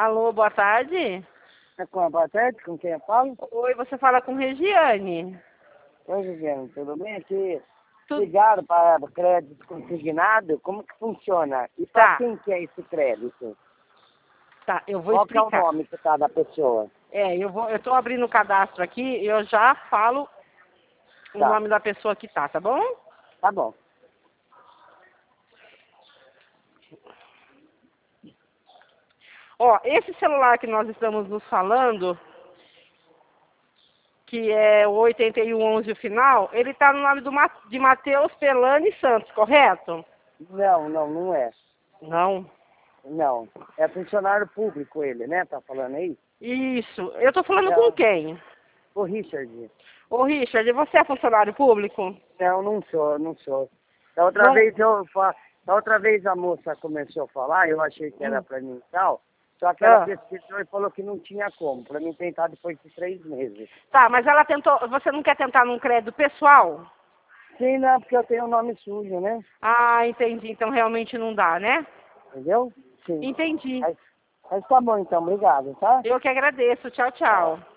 Alô, boa tarde. Boa tarde, com quem eu falo? Oi, você fala com Regiane. Oi, Viviane, tudo bem? Aqui, Tu- ligaram para crédito consignado, como que funciona? E para Tá, quem que é esse crédito? tá, eu vou Qual que é o explicar. nome que tá da pessoa? Eu tô abrindo o cadastro aqui e eu já falo o Tá, nome da pessoa que tá bom? tá bom. Ó, esse celular que nós estamos nos falando, que é o 8111 o final, ele tá no nome de Matheus Pelani Santos, correto? Não é. Não. Não. É funcionário público ele, né? Tá falando aí? Isso. Eu tô falando com Não. quem? O Richard. Ô, Richard, você é funcionário público? Não sou. Da outra Não. vez da outra vez a moça começou a falar, eu achei que era para mim e tal, só que ela Ah. pesquisou e falou que não tinha como, para mim tentar depois de 3 meses. Tá, mas ela tentou. Você não quer tentar num crédito pessoal? Sim, não, porque eu tenho o nome sujo, né? Ah, entendi. Então realmente não dá, né? Entendeu? Sim. Entendi. Mas tá bom então, obrigado, tá? Eu que agradeço. Tchau, tchau.